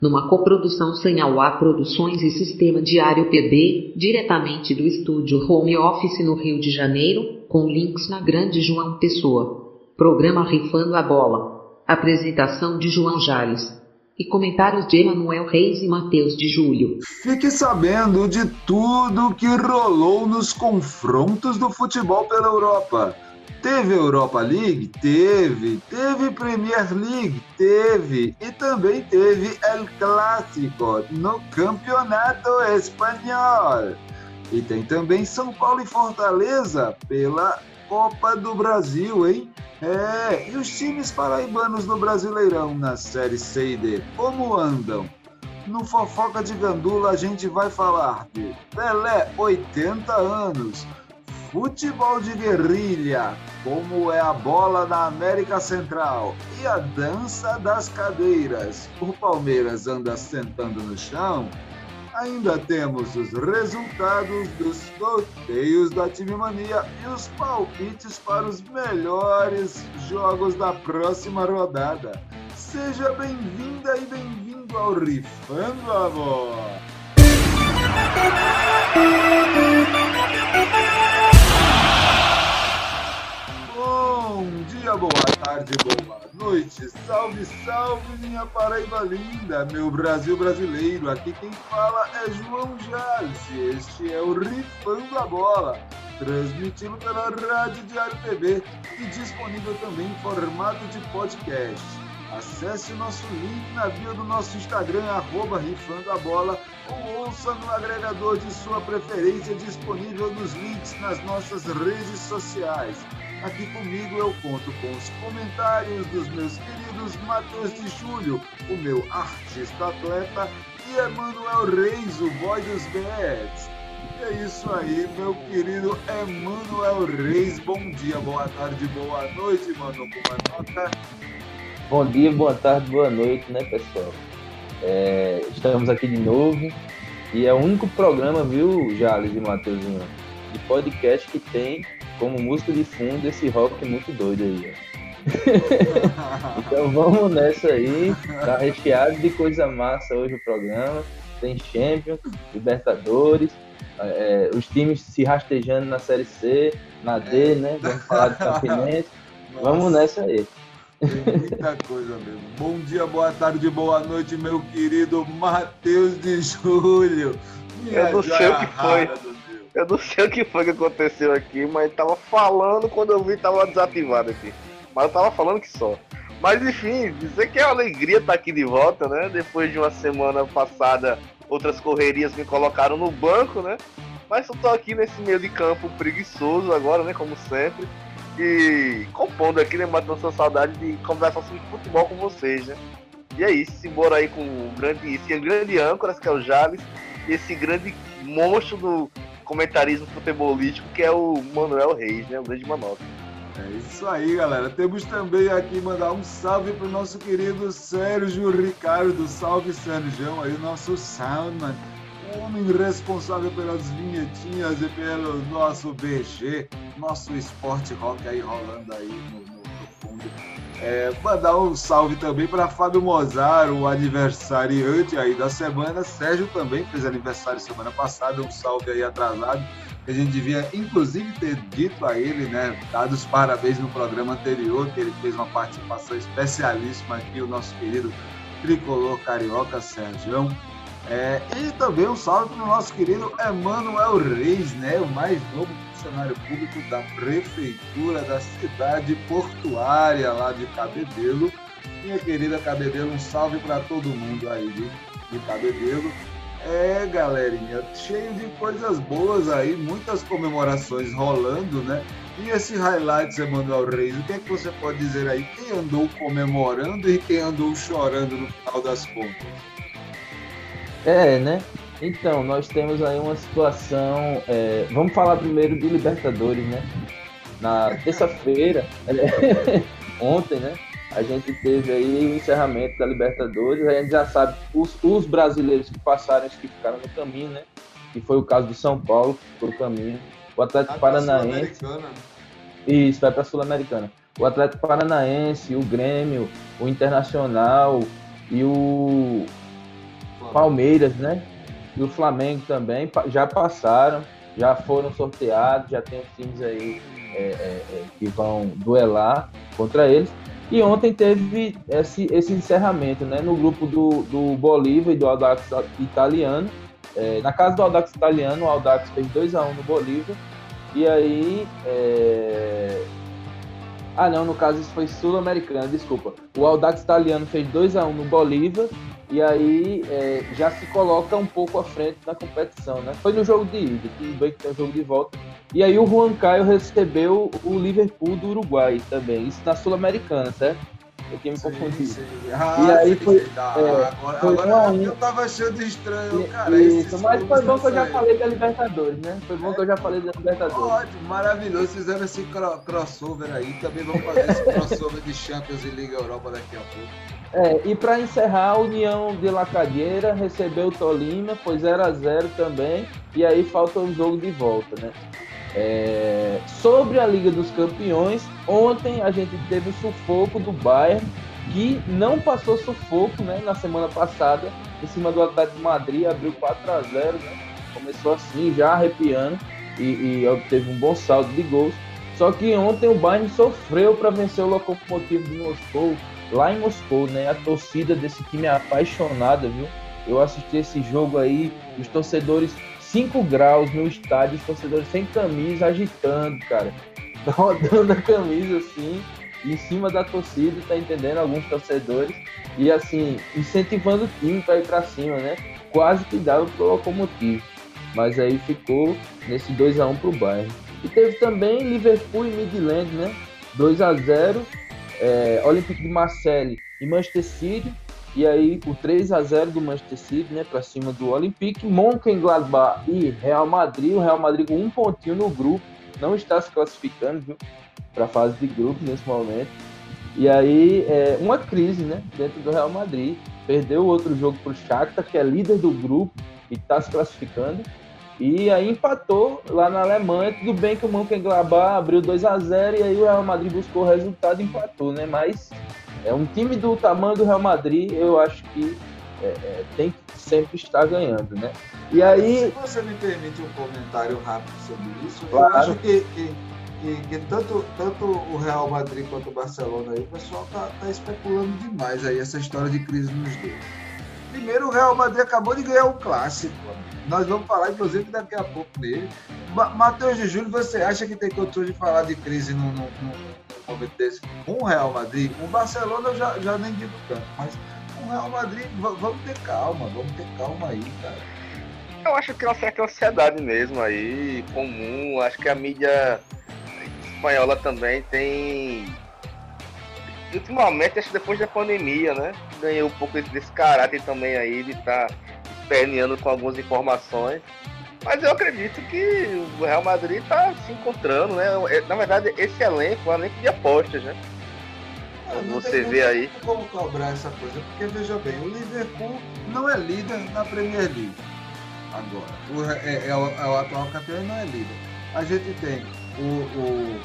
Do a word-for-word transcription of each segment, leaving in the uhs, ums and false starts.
numa coprodução Sanhauá Produções e Sistema Diário P B, diretamente do estúdio Home Office no Rio de Janeiro, com links na Grande João Pessoa. Programa Rifando a Bola. Apresentação de João Jales. E comentários de Emanuel Reis e Matheus de Júlio. Fique sabendo de tudo que rolou nos confrontos do futebol pela Europa. Teve Europa League? Teve. Teve Premier League? Teve. E também teve El Clásico no Campeonato Espanhol. E tem também São Paulo e Fortaleza pela Copa do Brasil, hein? É, e os times paraibanos do Brasileirão na Série C e D, como andam? No Fofoca de Gandula a gente vai falar de Pelé, oitenta anos, futebol de guerrilha, como é a bola na América Central e a dança das cadeiras. O Palmeiras anda sentando no chão. Ainda temos os resultados dos sorteios da Time Mania e os palpites para os melhores jogos da próxima rodada. Seja bem-vinda e bem-vindo ao Rifando a Bola! Bom dia, boa tarde, boa noite, salve, salve, minha Paraíba linda, meu Brasil brasileiro. Aqui quem fala é João Jales, este é o Rifando a Bola, transmitido pela Rádio Diário P B e disponível também em formato de podcast. Acesse o nosso link na bio do nosso Instagram, arroba Rifando a Bola, ou ouça no agregador de sua preferência, disponível nos links nas nossas redes sociais. Aqui comigo eu conto com os comentários dos meus queridos Matheus de Júlio, o meu artista atleta, e Emanuel Reis, o boy dos bets. E é isso aí, meu querido Emanuel Reis. Bom dia, boa tarde, boa noite, mano. Como é nota? Bom dia, boa tarde, boa noite, né, pessoal? É, estamos aqui de novo e é o único programa, viu, Jales e Matheusinho, de podcast que tem como música de fundo esse rock muito doido aí. Então vamos nessa aí, tá recheado de coisa massa hoje o programa. Tem Champions, Libertadores, é, os times se rastejando na Série C, na D, né? Vamos falar de Campinense. Vamos nessa aí. Tem muita coisa mesmo. Bom dia, boa tarde, boa noite, meu querido Matheus de Júlio. Eu não sei o que foi. Eu não sei o que foi que aconteceu aqui, mas tava falando, quando eu vi tava desativado aqui. Mas eu tava falando que só. Mas enfim, dizer que é uma alegria estar aqui de volta, né? Depois de uma semana passada, outras correrias me colocaram no banco, né? Mas eu tô aqui nesse meio de campo preguiçoso agora, né? Como sempre. E compondo aqui, né? Matando essa saudade de conversar sobre futebol com vocês, né? E é isso, embora aí com o grande, esse grande âncora, que é o Jales, e esse grande monstro do comentarismo futebolístico, que é o Manuel Reis, né? O grande Manoca. É isso aí, galera. Temos também aqui mandar um salve pro nosso querido Sérgio Ricardo. Salve, Sérgio, aí o nosso soundman, o homem responsável pelas vinhetinhas e pelo nosso B G, nosso esporte rock aí rolando aí no, no, no fundo. É, mandar um salve também para Fábio Mozart, o aniversariante aí da semana. Sérgio também fez aniversário semana passada, um salve aí atrasado, que a gente devia inclusive ter dito a ele, né, dado os parabéns no programa anterior, que ele fez uma participação especialíssima aqui, o nosso querido tricolor carioca, Sérgio. É, e também um salve para o nosso querido Emanuel Reis, né, o mais novo funcionário público da prefeitura da cidade portuária lá de Cabedelo. Minha querida Cabedelo, um salve para todo mundo aí de, de Cabedelo. É, galerinha, cheio de coisas boas aí, muitas comemorações rolando, né? E esse highlights, Emanuel Reis, o que é que você pode dizer aí? Quem andou comemorando e quem andou chorando no final das contas? É, né? Então, nós temos aí uma situação... É, vamos falar primeiro de Libertadores, né? Na terça-feira, ontem, né? A gente teve aí o encerramento da Libertadores. A gente já sabe os, os brasileiros que passaram, os que ficaram no caminho, né? Que foi o caso do São Paulo, que ficou no caminho. O Atlético Paranaense... Isso, vai para a Sul-Americana. O Atlético Paranaense, o Grêmio, o Internacional e o... Palmeiras, né? E o Flamengo também já passaram, já foram sorteados, já tem os times aí é, é, é, que vão duelar contra eles. E ontem teve esse, esse encerramento, né? No grupo do, do Bolívar e do Audax Italiano. É, na casa do Audax Italiano, o Audax fez dois a um no Bolívar. E aí... É... Ah, não, no caso isso foi Sul-Americana, desculpa. O Audax Italiano fez dois a um no Bolívar. E aí é, já se coloca um pouco à frente na competição, né? Foi no jogo de ida, tudo bem que tem o jogo de volta. E aí o Juan Caio recebeu o Liverpool do Uruguai também, isso na Sul-Americana, certo? Eu tinha me confundido. Ah, e aí sim, foi, sim, tá. é, agora, foi agora um... eu tava achando estranho, cara. Isso, mas foi bom que eu já falei da Libertadores, né? Foi bom é, que eu já falei da Libertadores. Ótimo, maravilhoso, fizeram esse crossover aí, também vamos fazer esse crossover de Champions e Liga Europa daqui a pouco. É, e para encerrar, a União de La Calheira recebeu o Tolima, foi zero a zero também, e aí falta um jogo de volta, né? É, sobre a Liga dos Campeões, ontem a gente teve o sufoco do Bayern, que não passou sufoco, né, na semana passada, em cima do Atlético de Madrid, abriu quatro a zero, né? Começou assim, já arrepiando, e, e obteve um bom saldo de gols. Só que ontem o Bayern sofreu para vencer o Lokomotiv de Moscou, lá em Moscou, né? A torcida desse time é apaixonada, viu? Eu assisti esse jogo aí, os torcedores cinco graus no estádio, os torcedores sem camisa, agitando, cara. Rodando a camisa assim, em cima da torcida, tá entendendo? Alguns torcedores. E assim, incentivando o time para ir para cima, né? Quase que dava pro Lokomotiv. Mas aí ficou nesse dois a um pro Bayern. E teve também Liverpool e Midland, né? dois a zero. É, Olympique de Marseille e Manchester City, e aí o três a zero do Manchester City, né, para cima do Olympique. Mönchengladbach e Real Madrid, o Real Madrid com um pontinho no grupo, não está se classificando para a fase de grupo nesse momento, e aí é, uma crise, né, dentro do Real Madrid, perdeu outro jogo para o Shakhtar, que é líder do grupo e está se classificando. E aí empatou lá na Alemanha. Tudo bem que o Mönchengladbach abriu dois a zero e aí o Real Madrid buscou o resultado e empatou, né? Mas é um time do tamanho do Real Madrid, eu acho que é, é, tem que sempre estar ganhando, né? E aí... Se você me permite um comentário rápido sobre isso, claro. Eu acho que, que, que, que tanto, tanto o Real Madrid quanto o Barcelona aí, o pessoal tá, tá especulando demais aí essa história de crise nos dois. Primeiro, o Real Madrid acabou de ganhar o clássico. Nós vamos falar, inclusive, daqui a pouco dele. Matheus de Júlio, você acha que tem condições de falar de crise num, num, num momento desse? Com o Real Madrid, com o Barcelona eu já, já nem digo tanto, mas com o Real Madrid, vamos ter calma, vamos ter calma aí, cara. Eu acho que é uma certa ansiedade mesmo aí, comum. Acho que a mídia espanhola também tem... Ultimamente, acho que depois da pandemia, né? Ganhou um pouco desse caráter também aí de estar tá esperneando com algumas informações. Mas eu acredito que o Real Madrid está se encontrando, né? Na verdade, esse elenco é um elenco de apostas, né? Não, não Você tem, vê não aí. Tem como cobrar essa coisa, porque veja bem, o Liverpool não é líder na Premier League agora. O, é, é, o, é o atual campeão e não é líder. A gente tem o, o,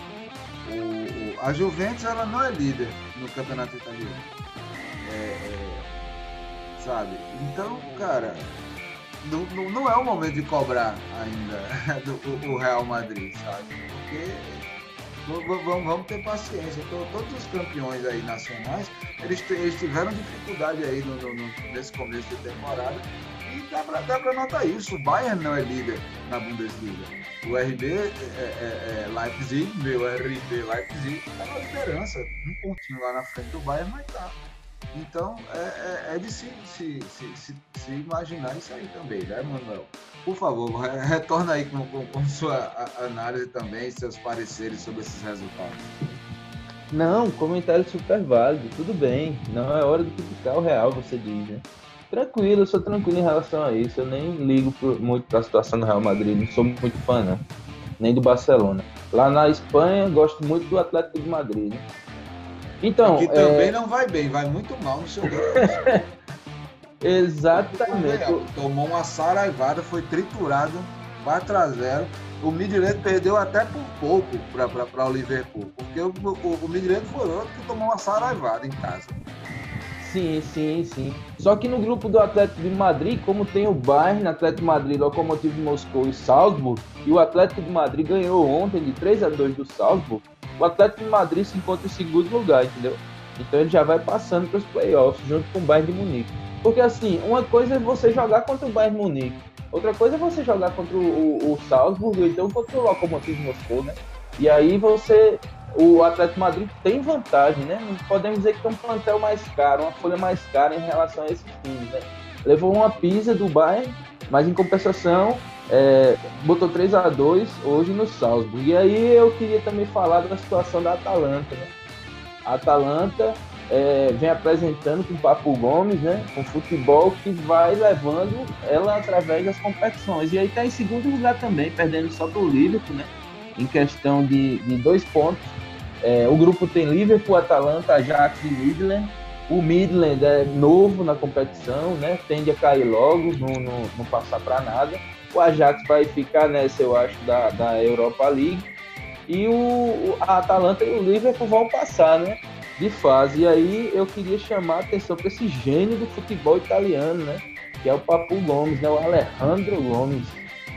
o, a Juventus, ela não é líder no campeonato italiano. É, é, sabe? Então, cara, não, não, não é o momento de cobrar ainda do, o, o Real Madrid, sabe? Porque vamos, vamos ter paciência. Então, todos os campeões aí nacionais, eles, eles tiveram dificuldade aí no, no, no, nesse começo de temporada. E dá pra, dá pra notar isso. O Bayern não é líder na Bundesliga. O R B é, é, é Leipzig, meu R B Leipzig, está na liderança. Um pontinho lá na frente do Bayern, mas tá. Então, é, é, é de se, se, se, se, se imaginar isso aí também, né, Manuel? Por favor, retorna aí com, com, com sua análise também, seus pareceres sobre esses resultados. Não, comentário super válido, tudo bem. Não é hora de criticar o Real, você diz, né? Tranquilo, eu sou tranquilo em relação a isso. Eu nem ligo por, muito para a situação do Real Madrid, não sou muito fã, não. Nem do Barcelona. Lá na Espanha, gosto muito do Atlético de Madrid, né? Então, que também é... não vai bem, vai muito mal no seu jogo. Exatamente. Tomou uma saraivada, foi triturado, quatro a zero. O Midland perdeu até por pouco para o Liverpool, porque o, o, o Midland foi outro que tomou uma saraivada em casa. Sim, sim, sim. Só que no grupo do Atlético de Madrid, como tem o Bayern, Atlético de Madrid, Lokomotiv de Moscou e Salzburg, e o Atlético de Madrid ganhou ontem de três a dois do Salzburg, o Atlético de Madrid se encontra em segundo lugar, entendeu? Então ele já vai passando para os playoffs junto com o Bayern de Munique. Porque assim, uma coisa é você jogar contra o Bayern de Munique, outra coisa é você jogar contra o, o, o Salzburg, ou então contra o Lokomotiv de Moscou, né? E aí você... O Atlético de Madrid tem vantagem, né? Não podemos dizer que tem um plantel mais caro, uma folha mais cara em relação a esses times, né? Levou uma pisa do Bayern, mas em compensação é, botou três a dois hoje no Salzburg. E aí eu queria também falar da situação da Atalanta, né? A Atalanta é, vem apresentando com o Papu Gomes, né? Com futebol que vai levando ela através das competições. E aí está em segundo lugar também, perdendo só para o Liverpool, né? Em questão de, de dois pontos. É, o grupo tem Liverpool, Atalanta, Ajax e Midland. O Midland é novo na competição, né? Tende a cair logo, não, não, não passar para nada. O Ajax vai ficar nessa, eu acho, da, da Europa League. E o, a Atalanta e o Liverpool vão passar, né? De fase. E aí eu queria chamar a atenção para esse gênio do futebol italiano, né? Que é o Papu Gomes, né? O Alejandro Gomes.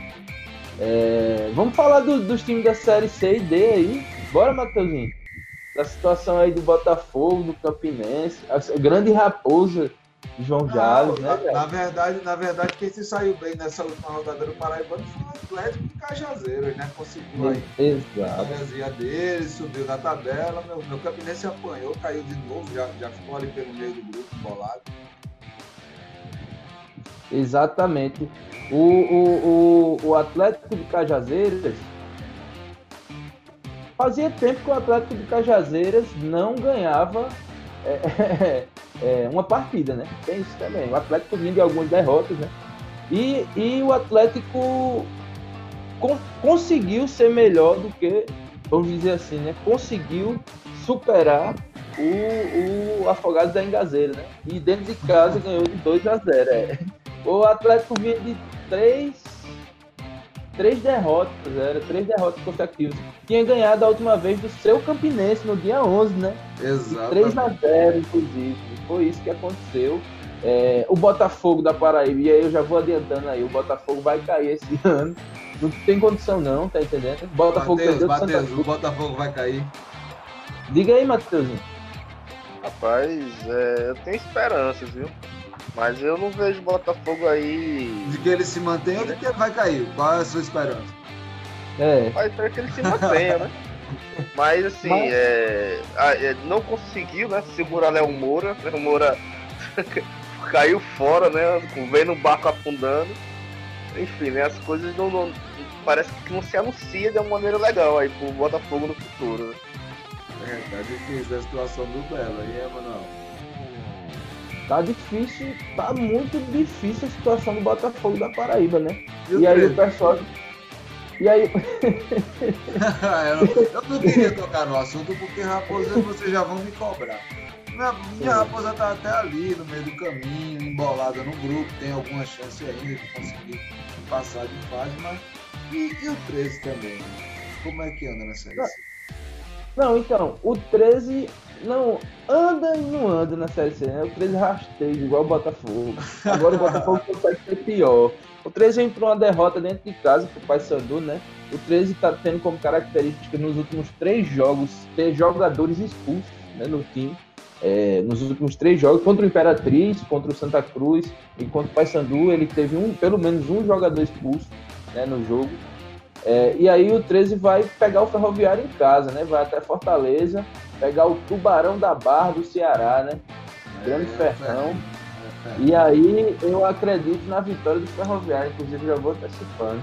É, vamos falar do, dos times da Série C e D aí. Bora, Matheusinho. Da situação aí do Botafogo, do Campinense, a grande raposa João Jales, né? Na, na verdade, na verdade, quem se saiu bem nessa última rodada do Paraibano foi o Atlético de Cajazeiras, né? Conseguiu aí Exato. a viazinha dele, subiu na tabela. Meu, meu Campinense apanhou, caiu de novo, já, já ficou ali pelo meio do grupo, bolado. Exatamente. O, o, o, o Atlético de Cajazeiras, fazia tempo que o Atlético de Cajazeiras não ganhava é, é, uma partida, né? Tem isso também. O Atlético vinha de algumas derrotas, né? E, e o Atlético con- conseguiu ser melhor do que, vamos dizer assim, né? Conseguiu superar o, o Afogados da Engazeira, né? E dentro de casa ganhou de dois a zero. É. O Atlético vinha de três, três derrotas, era três derrotas consecutivas. Tinha ganhado a última vez do seu Campinense no dia onze, né? Exato. três a zero, inclusive. Foi isso que aconteceu. É, o Botafogo da Paraíba, e aí eu já vou adiantando aí, o Botafogo vai cair esse ano. Não tem condição não, tá entendendo? O Botafogo Mateus, perdeu Mateus, Santa Cruz. o Botafogo vai cair. Diga aí, Matheusinho. Rapaz, é, eu tenho esperanças, viu? Mas eu não vejo Botafogo aí. De que ele se mantenha ou de que ele vai cair? Qual é a sua esperança? É. Vai ser que ele se mantenha, né? Mas assim, Mas... É, é, não conseguiu, né? Segurar Léo Moura. Léo Moura caiu fora, né? Vendo o barco afundando. Enfim, né? As coisas não, não. Parece que não se anuncia de uma maneira legal aí pro Botafogo no futuro, né? É, tá difícil a situação do Belo aí, é, Manuel? Tá difícil, tá muito difícil a situação do Botafogo da Paraíba, né? E, o e aí treino? o pessoal... E aí... eu, eu não queria tocar no assunto porque raposa vocês já vão me cobrar. Minha, minha raposa tá até ali, no meio do caminho, embolada no grupo, tem alguma chance ainda de conseguir passar de fase, mas... E, e o treze também? Como é que anda na Série C? Não, então, o treze não anda e não anda na Série C, né? O treze rasteja, igual o Botafogo. Agora o Botafogo consegue ser pior. O treze entrou uma derrota dentro de casa pro Paysandu, né? O treze tá tendo como característica nos últimos três jogos ter jogadores expulsos, né, no time. É, nos últimos três jogos, contra o Imperatriz, contra o Santa Cruz e contra o Paysandu, ele teve um, pelo menos um jogador expulso, né, no jogo. É, e aí o treze vai pegar o Ferroviário em casa, né? Vai até Fortaleza, pegar o Tubarão da Barra do Ceará, né? Grande É, Ferrão. é, é. E aí eu acredito na vitória do Ferroviário, inclusive já vou antecipando.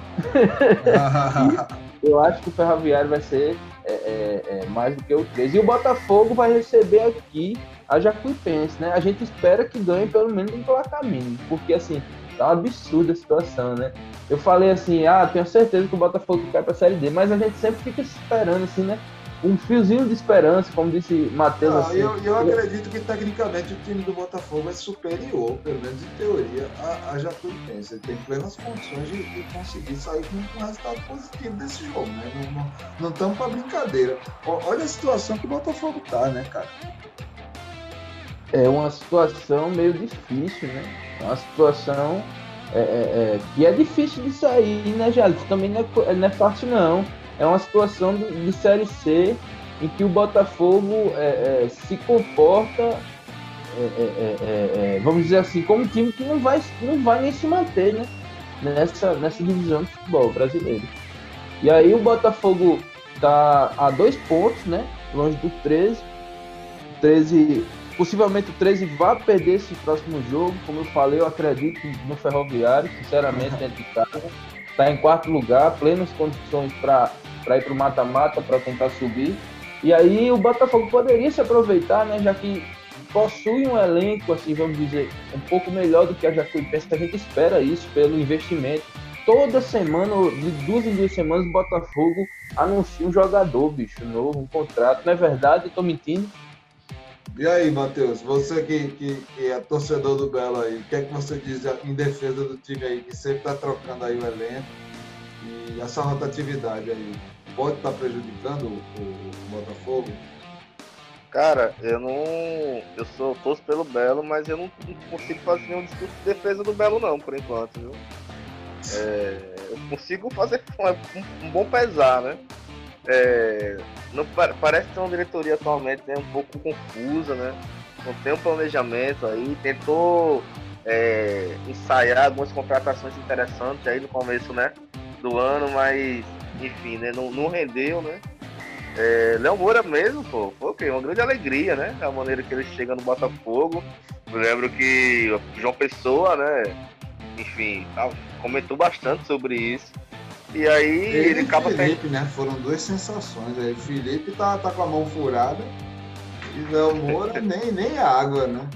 Eu acho que o Ferroviário vai ser é, é, é, mais do que o treze. E o Botafogo vai receber aqui a Jacuipense, né? A gente espera que ganhe pelo menos um placar mínimo, porque assim, tá uma absurda a situação, né? Eu falei assim, ah, tenho certeza que o Botafogo cai pra Série D, mas a gente sempre fica esperando, assim, né? Um fiozinho de esperança, como disse Matheus. Não, assim. eu, eu acredito que tecnicamente o time do Botafogo é superior, pelo menos em teoria, a, a Jacuipense. Ele tem plenas condições de, de conseguir sair com um resultado positivo desse jogo, né? Não estamos para brincadeira. Ó, olha a situação que o Botafogo tá, né, cara? É uma situação meio difícil, né? É uma situação é, é, é, que é difícil de sair, né, Jales? Também não é, não é fácil, não. É uma situação de, de Série C em que o Botafogo é, é, se comporta, é, é, é, é, vamos dizer assim, como um time que não vai, não vai nem se manter, né? Nessa, nessa divisão de futebol brasileiro. E aí o Botafogo está a dois pontos, né? Longe do treze. treze Possivelmente o treze vai perder esse próximo jogo. Como eu falei, eu acredito no Ferroviário, sinceramente, dentro de casa. Está em quarto lugar, plenas condições para ir para o mata-mata, para tentar subir. E aí o Botafogo poderia se aproveitar, né, já que possui um elenco, assim, vamos dizer, um pouco melhor do que a Jacuipense. A gente espera isso pelo investimento. Toda semana, de duas em duas semanas, o Botafogo anuncia um jogador, bicho, novo, um contrato. Não é verdade? Estou mentindo? E aí, Matheus, você que, que, que é torcedor do Belo aí, o que é que você diz em defesa do time aí, que sempre está trocando aí o elenco e essa rotatividade aí, pode estar tá prejudicando o, o, o Botafogo? Cara, eu não... eu sou torço pelo Belo, mas eu não, não consigo fazer nenhum discurso de defesa do Belo não, por enquanto, viu? É, eu consigo fazer um, um bom pesar, né? É, não, parece ter uma diretoria atualmente, né, um pouco confusa, né? Não tem um planejamento aí, tentou é, ensaiar algumas contratações interessantes aí no começo, né, do ano, mas enfim, né, não, não rendeu, né? É, Léo Moura mesmo, pô, foi okay, uma grande alegria, né? A maneira que ele chega no Botafogo. Eu lembro que o João Pessoa, né, enfim, comentou bastante sobre isso. E aí ele, ele acaba... E Felipe, né? Foram duas sensações. Aí Felipe tá, tá com a mão furada e Léo Moura nem, nem água, né?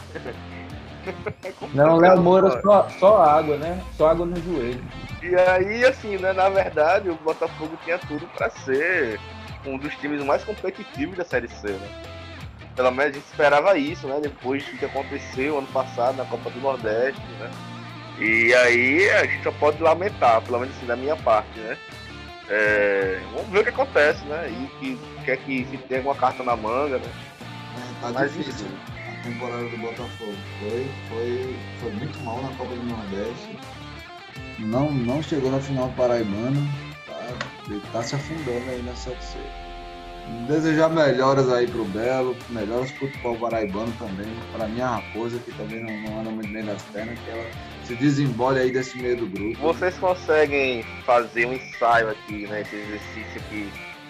Não, Léo Moura só, só água, né? Só água no joelho. E aí, assim, né? Na verdade, o Botafogo tinha tudo para ser um dos times mais competitivos da Série C, né? Pelo menos a gente esperava isso, né? Depois do que aconteceu ano passado na Copa do Nordeste, né? E aí a gente só pode lamentar, pelo menos assim, da minha parte, né? É, vamos ver o que acontece, né? E que quer que se tenha alguma carta na manga, né? É, tá Mas, difícil a temporada do Botafogo. Foi, foi, foi muito mal na Copa do Nordeste. Não, não chegou na final do Paraibano. Tá, ele tá se afundando aí na Série C. Desejar melhoras aí pro Belo, melhoras pro futebol paraibano também. Para minha Raposa, que também não, não anda muito bem das pernas, que ela se desembole aí desse meio do grupo. Vocês conseguem fazer um ensaio aqui, né? Esse exercício aqui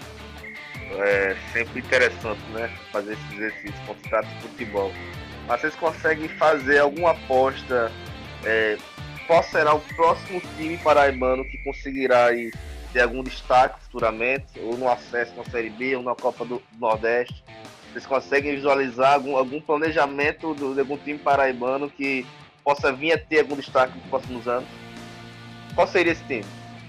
é sempre interessante, né? Fazer esse exercício com se trata de futebol. Mas vocês conseguem fazer alguma aposta? É, qual será o próximo time paraibano que conseguirá aí ter algum destaque futuramente, ou no acesso na Série B, ou na Copa do Nordeste? Vocês conseguem visualizar algum, algum planejamento do, de algum time paraibano que possa vir a ter algum destaque nos próximos anos? Qual seria esse time?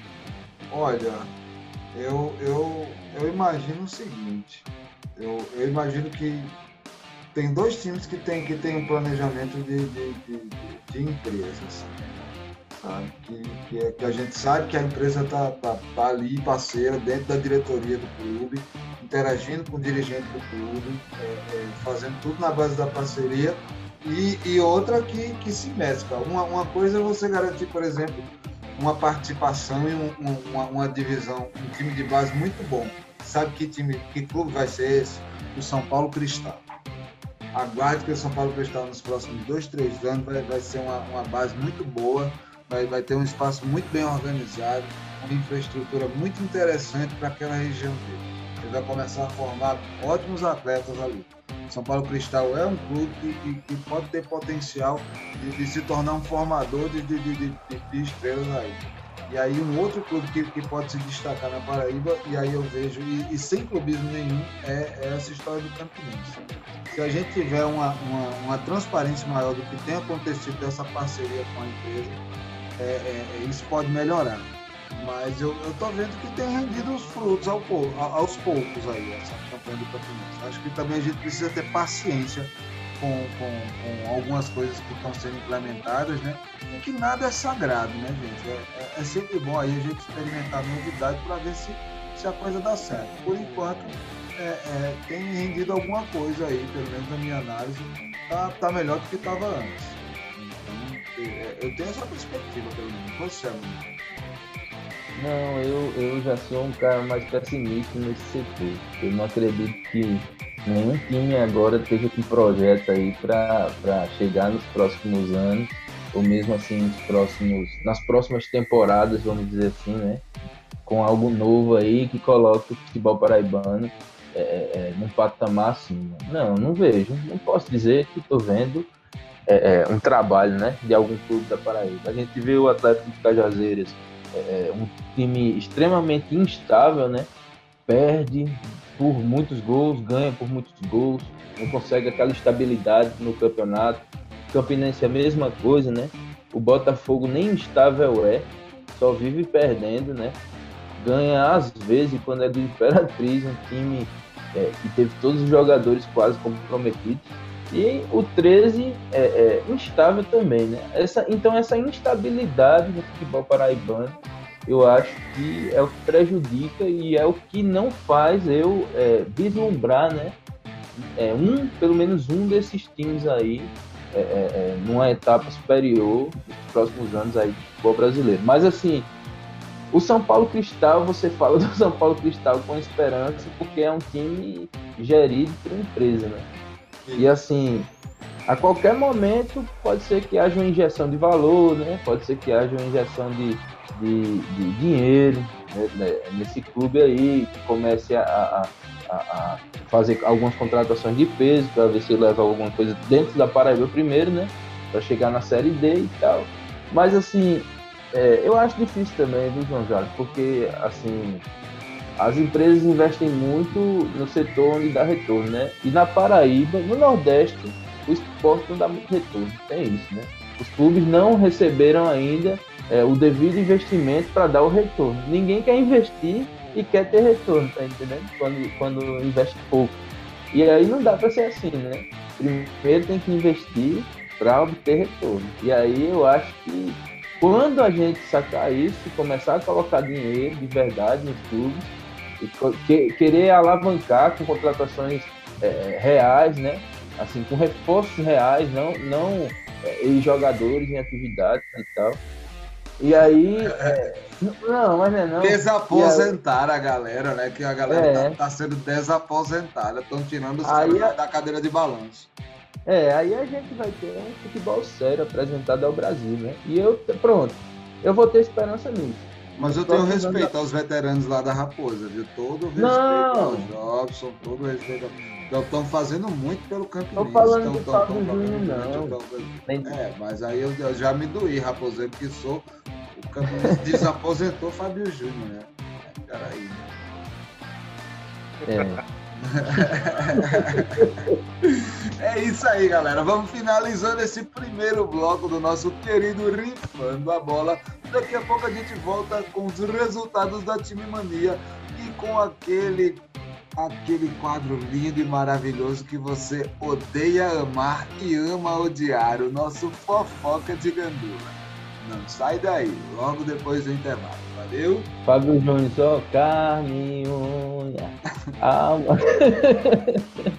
Olha, eu, eu, eu imagino o seguinte, eu, eu imagino que tem dois times que tem, que tem um planejamento de, de, de, de, de empresas, sabe? Que, que, é, que a gente sabe que a empresa está tá, tá ali, parceira, dentro da diretoria do clube, interagindo com o dirigente do clube, é, é, fazendo tudo na base da parceria, e, e outra que, que se mescla. Uma, uma coisa é você garantir, por exemplo, uma participação em um, um, uma, uma divisão, um time de base muito bom. Sabe que time, que clube vai ser esse? O São Paulo Cristal. Aguarde que o São Paulo Cristal nos próximos dois, três anos vai, vai ser uma, uma base muito boa, vai, vai ter um espaço muito bem organizado, uma infraestrutura muito interessante para aquela região dele. Ele vai começar a formar ótimos atletas ali. São Paulo Cristal é um clube que, que, que pode ter potencial de, de se tornar um formador de, de, de, de, de estrelas aí. E aí um outro clube que, que pode se destacar na Paraíba, e aí eu vejo, e, e sem clubismo nenhum, é, é essa história do Campinense. Se a gente tiver uma, uma, uma transparência maior do que tem acontecido dessa parceria com a empresa, é, é, isso pode melhorar. Mas eu estou vendo que tem rendido os frutos ao, aos poucos aí, essa campanha do Campinense. Acho que também a gente precisa ter paciência com, com, com algumas coisas que estão sendo implementadas, né? E que nada é sagrado, né, gente? É, é, é sempre bom aí a gente experimentar novidade para ver se, se a coisa dá certo. Por enquanto, é, é, tem rendido alguma coisa aí, pelo menos na minha análise, tá, tá melhor do que estava antes. Então, eu tenho essa perspectiva, pelo menos. Você, mano. Não, eu, eu já sou um cara mais pessimista nesse setor. Eu não acredito que nenhum time agora esteja com projeto aí para chegar nos próximos anos, ou mesmo assim nos próximos, nas próximas temporadas, vamos dizer assim, né? Com algo novo aí que coloque o futebol paraibano é, é, num patamar acima. Não, não vejo. Não posso dizer que estou vendo é, é, um trabalho, né, de algum clube da Paraíba. A gente vê o Atlético de Cajazeiras, é, um time extremamente instável, né? Perde por muitos gols, ganha por muitos gols, não consegue aquela estabilidade no campeonato. O Campinense é a mesma coisa, né? O Botafogo nem instável é, só vive perdendo, né? Ganha às vezes quando é do Imperatriz, um time é, que teve todos os jogadores quase comprometidos. E o treze é, é instável também, né? Essa, então essa instabilidade no futebol paraibano, eu acho que é o que prejudica e é o que não faz eu é, vislumbrar, né? É, um, pelo menos um desses times aí é, é, numa etapa superior nos próximos anos aí do futebol brasileiro. Mas assim, o São Paulo Cristal, você fala do São Paulo Cristal com esperança porque é um time gerido por uma empresa, né? E assim, a qualquer momento pode ser que haja uma injeção de valor, né? Pode ser que haja uma injeção de, de, de dinheiro, né? Nesse clube aí, que comece a, a, a, a fazer algumas contratações de peso para ver se leva alguma coisa dentro da Paraíba primeiro, né? Para chegar na Série D e tal. Mas assim, é, eu acho difícil também, viu, João Jorge? Porque assim, as empresas investem muito no setor onde dá retorno, né? E na Paraíba, no Nordeste, o esporte não dá muito retorno. Tem isso, né? Os clubes não receberam ainda é, o devido investimento para dar o retorno. Ninguém quer investir e quer ter retorno, tá entendendo? Quando, quando investe pouco. E aí não dá para ser assim, né? Primeiro tem que investir para obter retorno. E aí eu acho que quando a gente sacar isso e começar a colocar dinheiro de verdade nos clubes, e querer alavancar com contratações é, reais, né? Assim, com reforços reais, não, não é, e jogadores em atividade e tal. E aí, é, não, mas não é não. Desaposentar aí, a galera, né? Que a galera é, tá, tá sendo desaposentada, estão tirando os caras a... da cadeira de balanço. É, aí a gente vai ter um futebol sério apresentado ao Brasil, né? E eu, pronto, eu vou ter esperança nisso. Mas eu tenho respeito aos veteranos lá da Raposa, viu? Todo respeito ao Jobson, todo respeito. Então estão fazendo muito pelo Campinense. Estou falando de Fábio Júnior, não. É, mas aí eu, eu já me doí, raposeiro, que sou. O Campinense desaposentou Fábio Júnior, né? Peraí. É. É isso aí, galera. Vamos finalizando esse primeiro bloco do nosso querido Rifando a Bola. Daqui a pouco a gente volta com os resultados da Time Mania e com aquele, aquele quadro lindo e maravilhoso que você odeia amar e ama odiar, o nosso Fofoca de Gandula. Não sai daí, logo depois do intervalo. Valeu? Fábio Júnior, só carne, unha, alma.